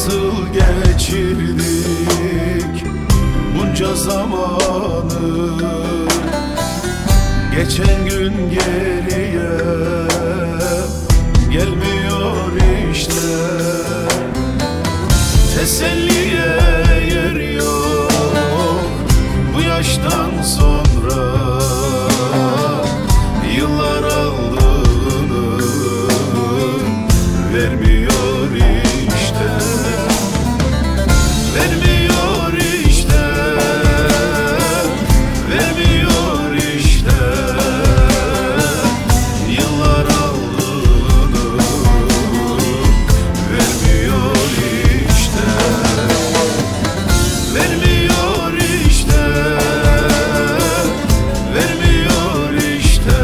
nasıl geçirdik bunca zamanı. Geçen gün geriye gelmiyor işte. Teselliye yer yok bu yaştan sonra. Yıllar aldığını vermiyor işte. Vermiyor işte. Vermiyor işte. Yıllar aldığını vermiyor işte. Vermiyor işte. Vermiyor işte.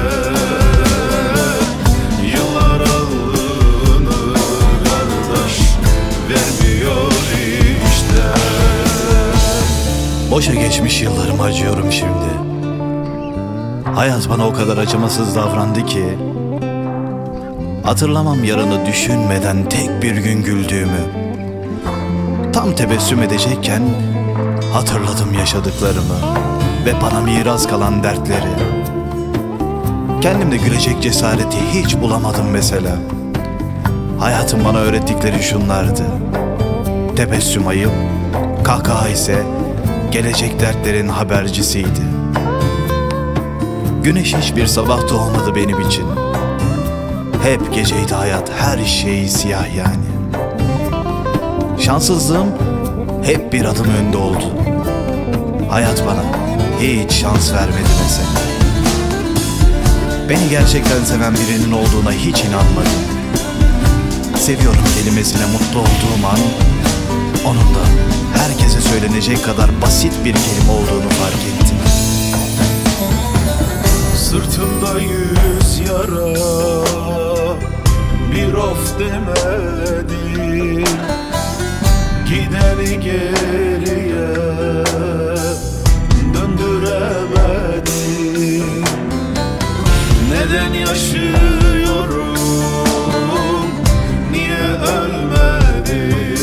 Yıllar aldığını kardeş vermiyor işte. Boşa geçmiş yıllarımı acıyorum şimdi. Hayat bana o kadar acımasız davrandı ki hatırlamam yarını düşünmeden tek bir gün güldüğümü. Tam tebessüm edecekken hatırladım yaşadıklarımı ve bana miras kalan dertleri. Kendimde gülecek cesareti hiç bulamadım mesela. Hayatın bana öğrettikleri şunlardı: tebessüm ayıp, kahkaha ise gelecek dertlerin habercisiydi. Güneş hiçbir sabah doğmadı benim için. Hep geceydi hayat, her şey siyah yani. Şanssızlığım hep bir adım önde oldu. Hayat bana hiç şans vermedi mesela. Beni gerçekten seven birinin olduğuna hiç inanmadım. Seviyorum kelimesine mutlu olduğum an, onun da herkese söylenecek kadar basit bir kelime olduğunu fark ettim. Sırtımda 100 yara, bir of demedim. Gideni geriye döndüremedim. Neden yaşıyorum, niye ölmedim?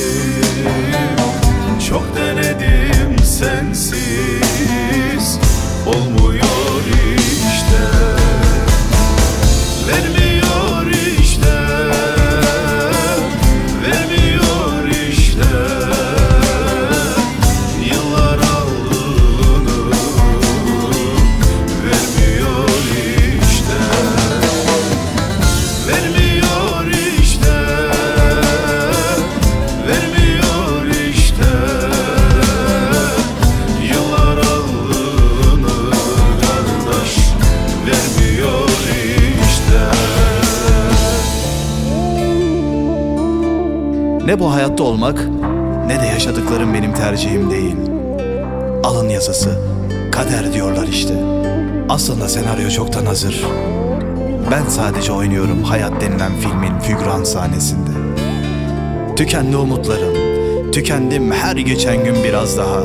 Çok denedim sensiz, olmuyor işte. Vermiyor işte. Vermiyor işte. Yıllar aldığını vermiyor işte. Vermiyor işte. Vermiyor işte. Yıllar aldığını kardeş vermiyor işte. Ne bu hayatta olmak ne de yaşadıklarım benim tercihim değil. Alın yazısı, kader diyorlar işte. Aslında senaryo çoktan hazır. Ben sadece oynuyorum hayat denilen filmin figüran sahnesinde. Tükendi umutlarım, tükendim her geçen gün biraz daha.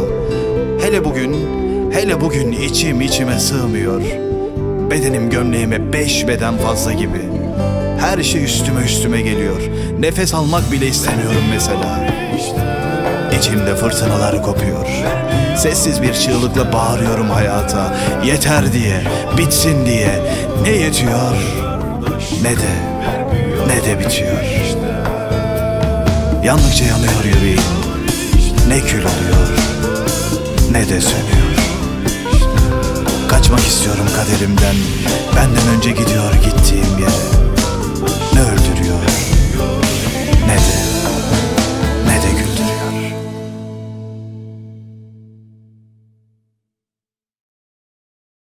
Hele bugün içim içime sığmıyor. Bedenim gömleğime 5 beden fazla gibi. Her şey üstüme geliyor. Nefes almak bile istemiyorum mesela. İçimde fırtınalar kopuyor. Sessiz bir çığlıkla bağırıyorum hayata. Yeter diye, bitsin diye. Ne yetiyor, ne de bitiyor. Yandıkça yanıyor yüreğim. Ne kül oluyor, ne de sönüyor. Kaçmak istiyorum kaderimden. Benden önce gidiyor gittiğim yere. Ne öldürüyor, ne de